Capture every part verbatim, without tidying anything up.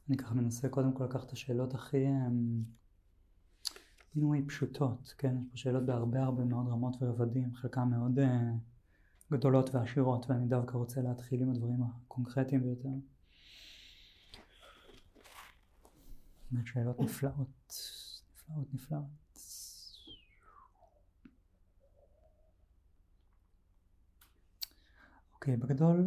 אני ככה מנסה קודם כל לקחת את השאלות הכי נוי פשוטות, כן? יש פה שאלות בהרבה הרבה מאוד רמות ורבדים, חלקם מאוד uh, גדולות ועשירות, ואני דווקא רוצה להתחיל עם הדברים הקונקרטיים ביותר. באמת שאלות נפלאות, נפלאות, נפלאות. אוקיי, בגדול,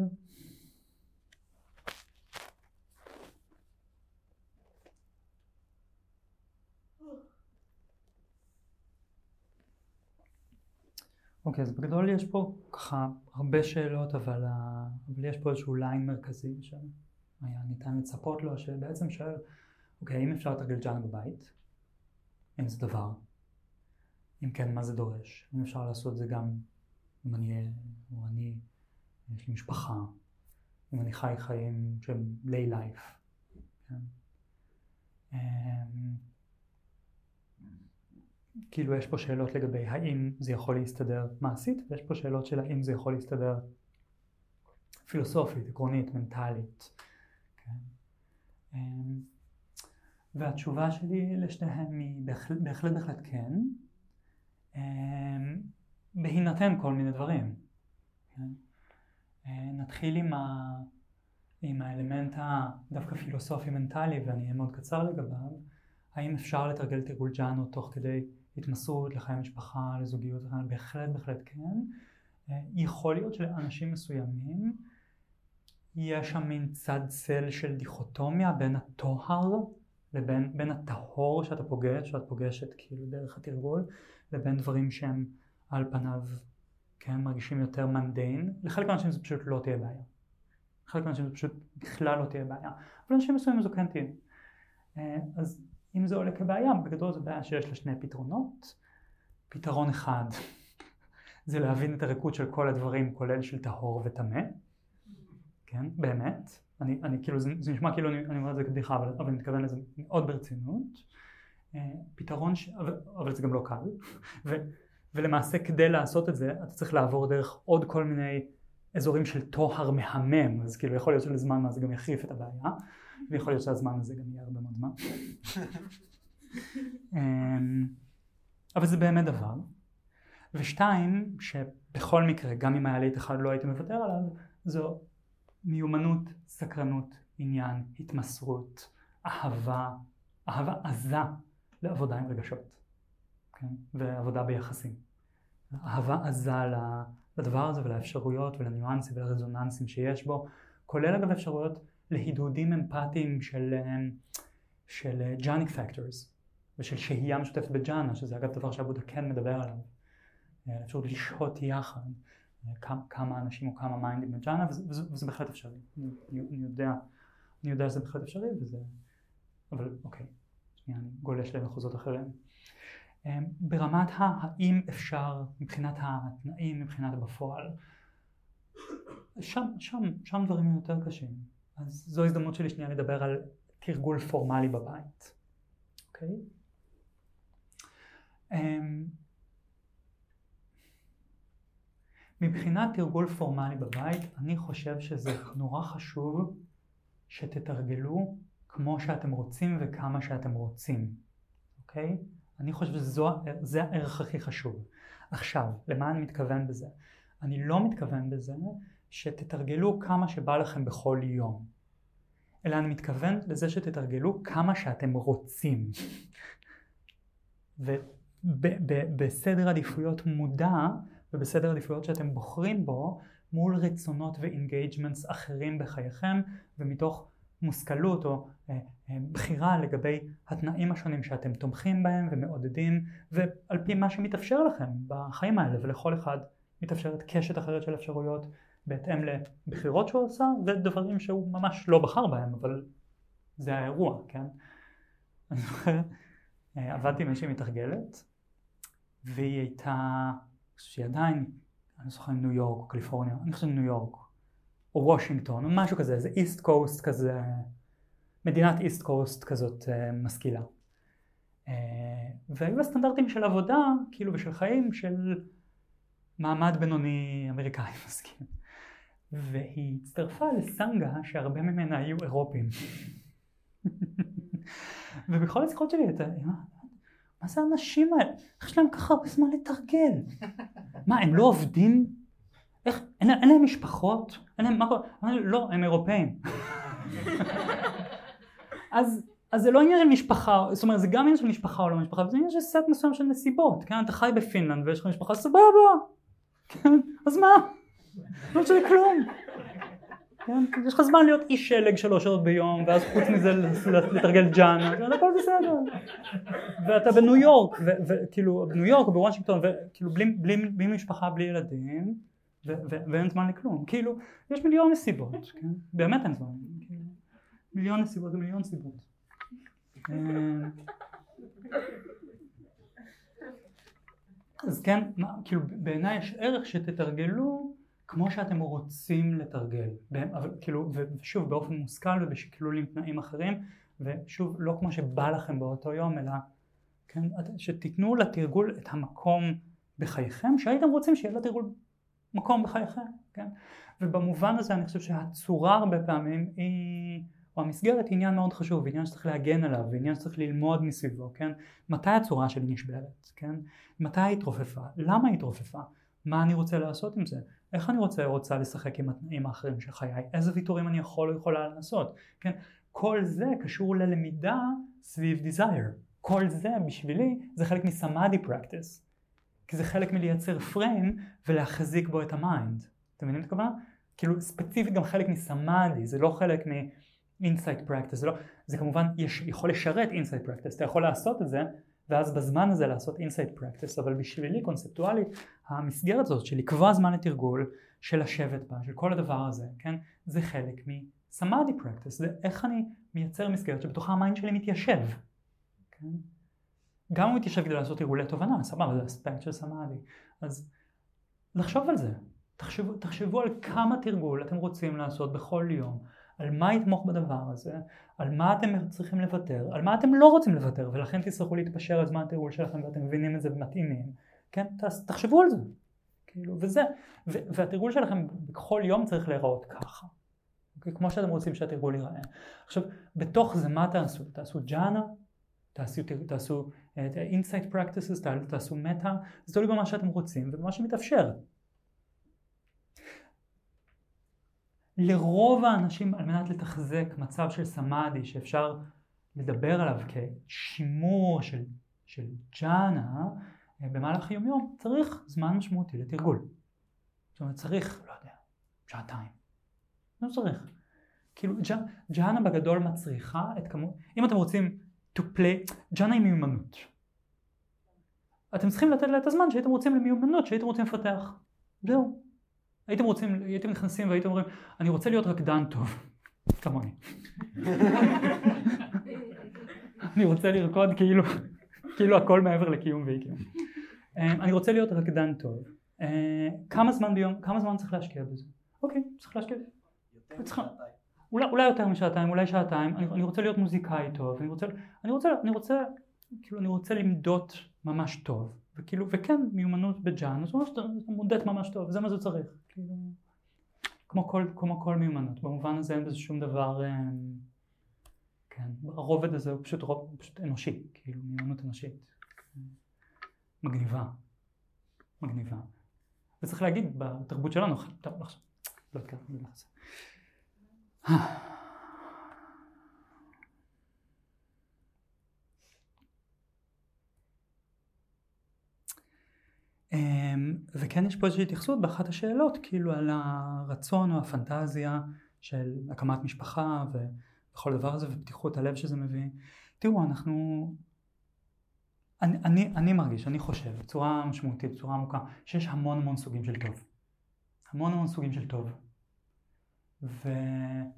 אוקיי, אז בגדול יש פה ככה הרבה שאלות, אבל, אבל יש פה איזשהו ליין מרכזי שהיה ניתן לצפות לו, שבעצם שואל, אוקיי, האם אפשר לתרגל ג'אנה בבית? אין זה דבר. אם כן, מה זה דורש? אם אפשר לעשות זה גם אם אני, או אני, יש לי משפחה, אם אני חי חיים שהם ליי לייף. כן? כאילו יש פה שאלות לגבי האם זה יכול להסתדר מעשית, ויש פה שאלות של האם זה יכול להסתדר פילוסופית, עקרונית, מנטלית. כן? והתשובה שלי לשתיהם היא בהחלט בהחלט, בהחלט כן, בהינתן כל מיני דברים. כן? נתחיל עם, ה... עם האלמנט הדווקא פילוסופי מנטלי, ואני אהיה מאוד קצר לגביו. האם אפשר לתרגל תרגול ג'אנה תוך כדי התמסרות לחיי משפחה, לזוגיות? בהחלט, בהחלט כן. יכול להיות שלאנשים מסוימים יש שם מין צד צל של דיכוטומיה בין הטוהר לבין בין הטהור שאתה פוגש, שאת פוגשת כאילו דרך התרגול, לבין דברים שהם על פניו כן, מרגישים יותר מנדיין. לחלק מהאנשים זה פשוט לא תהיה בעיה. לחלק מהאנשים זה פשוט בכלל לא תהיה בעיה. אבל אנשים מסוימים זו כן תהיה. אז אם זה עולה כבעיה, בגדול זו בעיה שיש לה שני פתרונות. פתרון אחד זה להבין את הריקוד של כל הדברים, כולל של טהור וטמא. כן, באמת. אני, אני כאילו, זה, זה נשמע כאילו אני, אני אומר את זה כבדיחה, אבל, אבל אני מתכוון לזה מאוד ברצינות. פתרון, ש... אבל, אבל זה גם לא קל. ו, ולמעשה כדי לעשות את זה, אתה צריך לעבור דרך עוד כל מיני אזורים של טוהר מהמם. אז כאילו יכול להיות שלזמן מה זה גם יחריף את הבעיה. ויכול להיות שהזמן הזה גם יהיה הרבה מאוד זמן. אבל זה באמת דבר. ושתיים, שבכל מקרה, גם אם היה לי את אחד לא הייתי מוותר עליו, זו מיומנות, סקרנות, עניין, התמסרות, אהבה, אהבה עזה לעבודה עם רגשות. כן? ועבודה ביחסים. אהבה עזה לדבר הזה ולאפשרויות ולניואנסים ולרזוננסים שיש בו, כולל אגב אפשרויות להידודים אמפתיים של, של ג'אניק פקטורס ושל שהייה משותפת בג'אנה, שזה אגב דבר שעבודה כן מדבר עליו. אפשרות לשהות יחד כמה, כמה אנשים או כמה מיינדים בג'אנה, וזה, וזה, וזה בהחלט אפשרי. אני, אני, יודע, אני יודע שזה בהחלט אפשרי, וזה... אבל אוקיי, שנייה, אני גולש למחוזות אחרים. ברמת האם אפשר, מבחינת התנאים, מבחינת בפועל, שם, שם, שם דברים יותר קשים. אז זו הזדמנות שלי שנייה לדבר על תרגול פורמלי בבית. אוקיי? מבחינת תרגול פורמלי בבית, אני חושב שזה נורא חשוב שתתרגלו כמו שאתם רוצים וכמה שאתם רוצים. אוקיי? אני חושב שזה הערך הכי חשוב. עכשיו, למה אני מתכוון בזה? אני לא מתכוון בזה שתתרגלו כמה שבא לכם בכל יום. אלא אני מתכוון לזה שתתרגלו כמה שאתם רוצים. ובסדר עדיפויות מודע, ובסדר עדיפויות שאתם בוחרים בו, מול רצונות ואינגייג'מנטס אחרים בחייכם, ומתוך מושכלות או אה, אה, בחירה לגבי התנאים השונים שאתם תומכים בהם ומעודדים, ועל פי מה שמתאפשר לכם בחיים האלה, ולכל אחד מתאפשרת קשת אחרת של אפשרויות בהתאם לבחירות שהוא עושה, ודברים שהוא ממש לא בחר בהם, אבל זה האירוע, כן? אני זוכר, עבדתי עם מישהי מתרגלת, והיא הייתה, שהיא עדיין, אני זוכר ניו יורק או קליפורניה, אני חושב ניו יורק, או וושינגטון, או משהו כזה, זה איסט קוסט כזה, מדינת איסט קוסט כזאת משכילה. והיו הסטנדרטים של עבודה, כאילו, ושל חיים, של מעמד בינוני אמריקאי משכיל. והיא הצטרפה לסנגה שהרבה ממנה היו אירופים. ובכל השיחות שלי, אתה, מה זה האנשים האלה? איך יש להם ככה הרבה זמן לתרגל? מה, הם לא עובדים? איך, אין, אין להם משפחות? אין להם, מה קורה? לא, הם אירופאים. אז, אז זה לא עניין של משפחה, זאת אומרת, זה גם עניין של משפחה או לא משפחה, זה עניין של סט מסוים של נסיבות, כן? אתה חי בפינלנד ויש לך משפחה סבבה, כן? אז מה? לא משנה כלום. כן? יש לך זמן להיות איש שלג שלוש שעות ביום, ואז חוץ מזה לתרגל ג'אנה, הכל בסדר. ואתה בניו יורק, וכאילו, בניו יורק, בוושינגטון, וכאילו, בלי משפחה, בלי ילדים, ואין זמן לכלום. כאילו, יש מיליון נסיבות, כן? באמת אין זמן. מיליון נסיבות, מיליון סיבות. אז כן, כאילו, בעיניי יש ערך שתתרגלו, כמו שאתם רוצים לתרגל, אבל כאילו, ושוב באופן מושכל ובשקלול עם תנאים אחרים, ושוב לא כמו שבא לכם באותו יום, אלא כן, שתיתנו לתרגול את המקום בחייכם, שהייתם רוצים שיהיה לתרגול מקום בחייכם, כן? ובמובן הזה אני חושב שהצורה הרבה פעמים היא, או המסגרת היא עניין מאוד חשוב, עניין שצריך להגן עליו, ועניין שצריך ללמוד מסביבו, כן? מתי הצורה שלי נשברת, כן? מתי היא התרופפה? למה היא התרופפה? מה אני רוצה לעשות עם זה? איך אני רוצה, רוצה לשחק עם התנאים האחרים של חיי? איזה ויתורים אני יכול או יכולה לעשות? כן? כל זה קשור ללמידה סביב desire. כל זה בשבילי זה חלק מסמאדי practice. כי זה חלק מלייצר frame ולהחזיק בו את המיינד. אתם מבינים את הכוונה? כאילו ספציפית גם חלק מסמאדי, זה לא חלק מ-insight practice. זה, לא, זה כמובן יש, יכול לשרת insight practice. אתה יכול לעשות את זה ואז בזמן הזה לעשות insight practice, אבל בשבילי קונספטואלית המסגרת הזאת של לקבוע זמן לתרגול, של לשבת בה, של כל הדבר הזה, כן? זה חלק מסמאדי practice, זה איך אני מייצר מסגרת שבתוכה המיינד שלי מתיישב, כן? גם הוא מתיישב כדי לעשות תרגולי תובנה, סבבה, זה אספקט של סמאדי, אז לחשוב על זה, תחשבו, תחשבו על כמה תרגול אתם רוצים לעשות בכל יום, על מה יתמוך בדבר הזה, על מה אתם צריכים לוותר, על מה אתם לא רוצים לוותר, ולכן תצטרכו להתפשר על זמן התרגול שלכם ואתם מבינים את זה ומתאימים, כן? תחשבו על זה, כאילו, וזה, ו- והתרגול שלכם בכל יום צריך להיראות ככה, כמו שאתם רוצים שהתרגול ייראה. עכשיו, בתוך זה מה תעשו? תעשו ג'אנה, תעשו, תעשו uh, insight practices, תעשו מטה, זה תלוי במה שאתם רוצים ובמה שמתאפשר. לרוב האנשים על מנת לתחזק מצב של סמאדי שאפשר לדבר עליו כשימור של, של ג'אנה במהלך יום יום, צריך זמן משמעותי לתרגול. זאת אומרת צריך, לא יודע, שעתיים. לא צריך. כאילו ג'אנה בגדול מצריכה את כמות, אם אתם רוצים to play, ג'אנה היא מיומנות. אתם צריכים לתת לה את הזמן שהייתם רוצים למיומנות, שהייתם רוצים לפתח. זהו. הייתם רוצים, הייתם נכנסים והייתם אומרים, אני רוצה להיות רקדן טוב, כמוני. אני רוצה לרקוד כאילו, כאילו הכל מעבר לקיום ואי קיום. אני רוצה להיות רקדן טוב. כמה זמן ביום, כמה זמן צריך להשקיע בזה? אוקיי, צריך להשקיע. אולי, אולי יותר משעתיים, אולי שעתיים. אני, אני רוצה להיות מוזיקאי טוב. אני רוצה, אני רוצה, אני רוצה, כאילו, אני רוצה למדוד ממש טוב. וכאילו, וכן, מיומנות בג'אן, זאת אומרת שאתה מודד ממש טוב, זה מה זה צריך. כאילו, כמו כל, כמו כל מיומנות. במובן הזה אין בזה שום דבר, כן, הרובד הזה הוא פשוט, רוב, פשוט אנושי, כאילו, מיומנות אנושית. מגניבה. מגניבה. וצריך להגיד, בתרבות שלנו, טוב, לא חושב, לא אתקרב, אני לא חושב. וכן יש פה איזושהי התייחסות באחת השאלות כאילו על הרצון או הפנטזיה של הקמת משפחה וכל דבר הזה ופתיחות הלב שזה מביא. תראו, אנחנו, אני, אני, אני מרגיש, אני חושב בצורה משמעותית, בצורה עמוקה, שיש המון המון סוגים של טוב. המון המון סוגים של טוב. ואני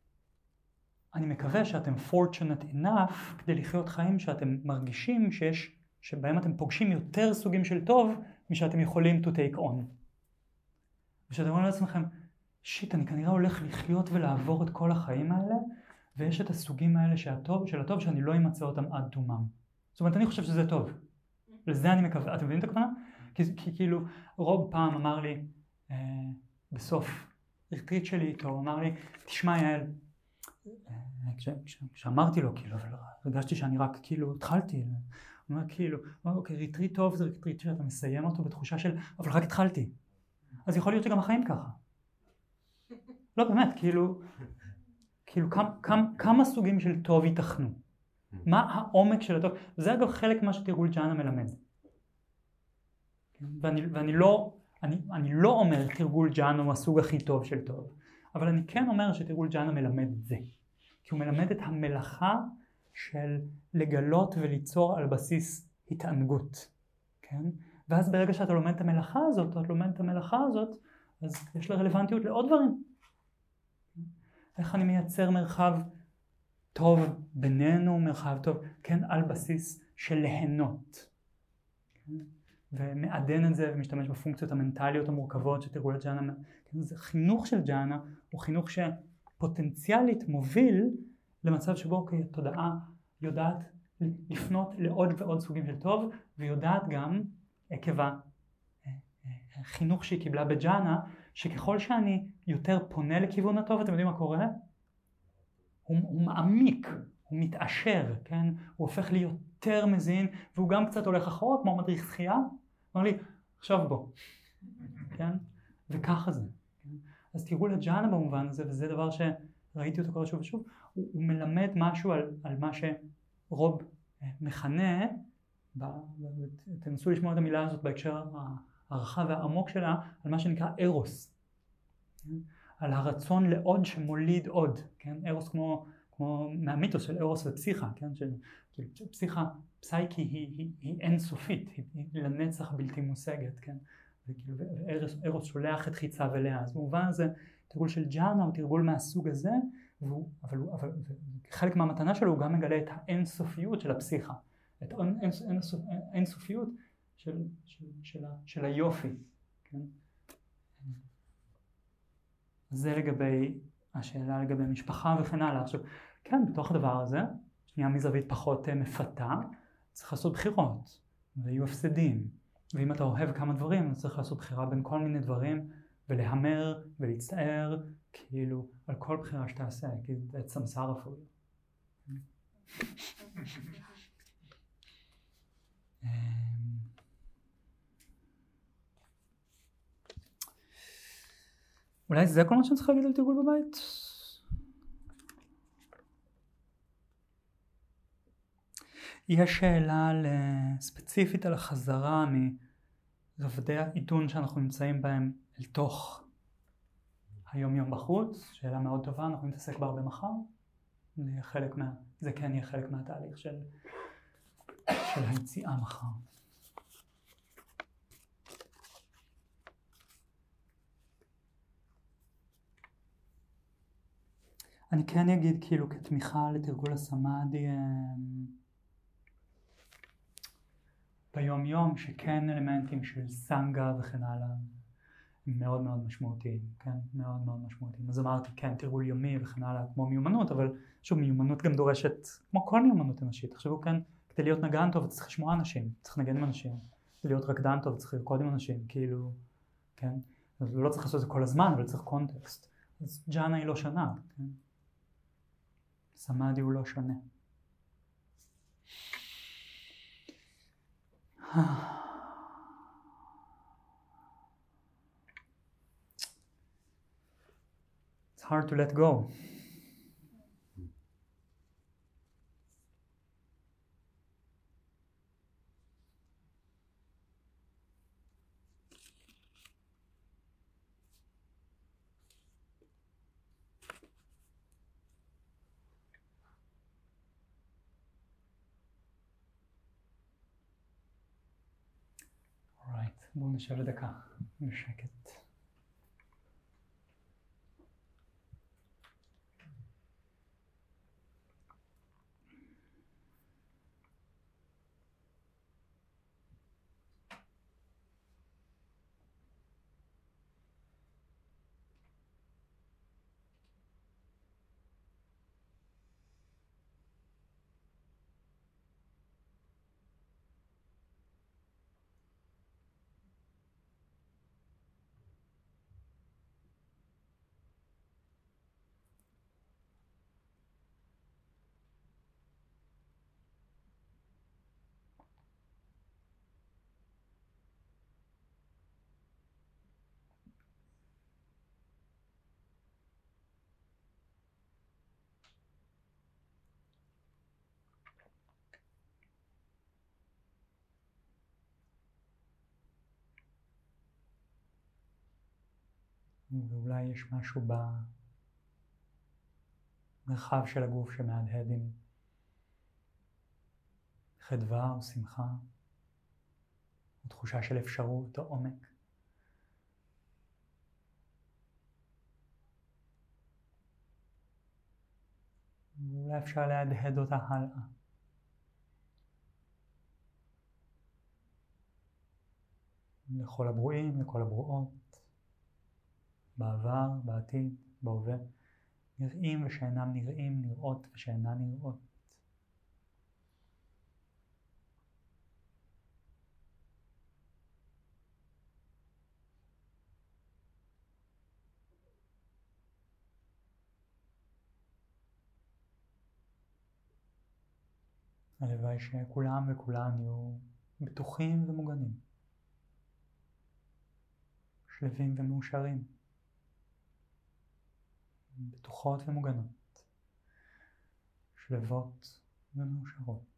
מקווה שאתם fortunate enough כדי לחיות חיים שאתם מרגישים שיש, שבהם אתם פוגשים יותר סוגים של טוב משאתם יכולים to take on. ושאתם אומרים לעצמכם, שיט, אני כנראה הולך לחיות ולעבור את כל החיים האלה, ויש את הסוגים האלה שהטוב, של הטוב שאני לא אמצא אותם עד תומם. זאת אומרת, אני חושב שזה טוב. לזה אני מקווה. אתם מבינים את הכוונה? כי, כי כאילו, רוב פעם אמר לי, אה, בסוף ריטריט שלי איתו, הוא אמר לי, תשמע יעל, אה, כש, כש, כשאמרתי לו, כאילו, אבל הרגשתי שאני רק כאילו התחלתי, הוא אומר כאילו, אוקיי, ריטריט טוב זה ריטריט שאתה מסיים אותו בתחושה של, אבל רק התחלתי. אז יכול להיות שגם החיים ככה. לא באמת, כאילו, כאילו כמה, כמה, כמה סוגים של טוב ייתכנו. מה העומק של הטוב? וזה אגב חלק מה שתרגול ג'אנה מלמד. ואני, ואני לא, אני, אני לא אומר תרגול ג'אנה הוא הסוג הכי טוב של טוב, אבל אני כן אומר שתרגול ג'אנה מלמד את זה. כי הוא מלמד את המלאכה של לגלות וליצור על בסיס התענגות. כן? ואז ברגע שאתה לומד את המלאכה הזאת, אתה לומד את המלאכה הזאת, אז יש לה רלוונטיות לעוד דברים. איך אני מייצר מרחב טוב בינינו, מרחב טוב, כן, על בסיס של ליהנות. כן? ומעדן את זה ומשתמש בפונקציות המנטליות המורכבות שתרגול הג'אנה. כן? זה חינוך של ג'אנה הוא חינוך שפוטנציאלית מוביל למצב שבו אוקיי, התודעה יודעת לפנות לעוד ועוד סוגים של טוב, ויודעת גם עקב החינוך שהיא קיבלה בג'אנה, שככל שאני יותר פונה לכיוון הטוב, אתם יודעים מה קורה? הוא, הוא מעמיק, הוא מתעשר, כן? הוא הופך לי יותר מזין, והוא גם קצת הולך אחורה, כמו מדריך שחייה. הוא אומר לי, עכשיו בוא. כן? וככה זה. כן? אז תראו לג'אנה במובן הזה, וזה דבר שראיתי אותו כבר שוב ושוב, הוא, הוא מלמד משהו על, על מה שרוב מכנה, ב, תנסו לשמוע את המילה הזאת בהקשר הרחב והעמוק שלה, על מה שנקרא ארוס. כן? על הרצון לעוד שמוליד עוד, כן? ארוס כמו, כמו מהמיתוס של ארוס ופסיכה, כן? של, של, של פסיכה, פסייקי היא, היא, היא אינסופית, היא, היא לנצח בלתי מושגת, כן? וכאילו, וארוס, ארוס שולח את חיצה ולאה, אז במובן הזה, תרגול של ג'אנה הוא תרגול מהסוג הזה, והוא, אבל, הוא, אבל חלק מהמתנה שלו הוא גם מגלה את האינסופיות של הפסיכה, את האינסופיות של, של, של, של היופי, כן? זה לגבי השאלה לגבי משפחה וכן הלאה. עכשיו, כן, בתוך הדבר הזה, שנייה מזווית פחות מפתה, צריך לעשות בחירות, ויהיו הפסדים. ואם אתה אוהב כמה דברים, אז צריך לעשות בחירה בין כל מיני דברים, ולהמר ולהצטער, כאילו, על כל בחירה שתעשה, כי זה סמסרה אפילו. אולי זה כל מה שאני צריך להגיד על תרגול בבית? יש שאלה ספציפית על החזרה מרבדי העידון שאנחנו נמצאים בהם אל תוך היום יום בחוץ. שאלה מאוד טובה, אנחנו נתעסק בה הרבה מחר. זה, חלק מה, זה כן יהיה חלק מהתהליך של, של היציאה מחר. אני כן אגיד כאילו כתמיכה לתרגול הסמאדי ביום יום, שכן אלמנטים של סנגה וכן הלאה הם מאוד מאוד משמעותיים, כן? מאוד מאוד משמעותיים. אז אמרתי כן תרגול יומי וכן הלאה כמו מיומנות, אבל שוב מיומנות גם דורשת, כמו כל מיומנות אנושית, תחשבו כן, כדי להיות נגן טוב אתה צריך לשמוע אנשים, צריך לנגן עם אנשים, כדי להיות רקדן טוב צריך לרקוד עם אנשים, כאילו, כן? אז לא צריך לעשות את זה כל הזמן, אבל צריך קונטקסט. אז ג'אנה היא לא שונה, כן? סמאדי הוא לא שונה. It's hard to let go. בואו נשב לדקה, בשקט. ואולי יש משהו במרחב של הגוף שמהדהד עם חדווה או שמחה, או תחושה של אפשרות או עומק. ואולי אפשר להדהד אותה הלאה. לכל הברואים, לכל הברואות, בעבר, בעתיד, בהווה, נראים ושאינם נראים, נראות ושאינן נראות. הלוואי שכולם וכולן יהיו בטוחים ומוגנים, שלווים ומאושרים, בטוחות ומוגנות, שלוות ומאושרות.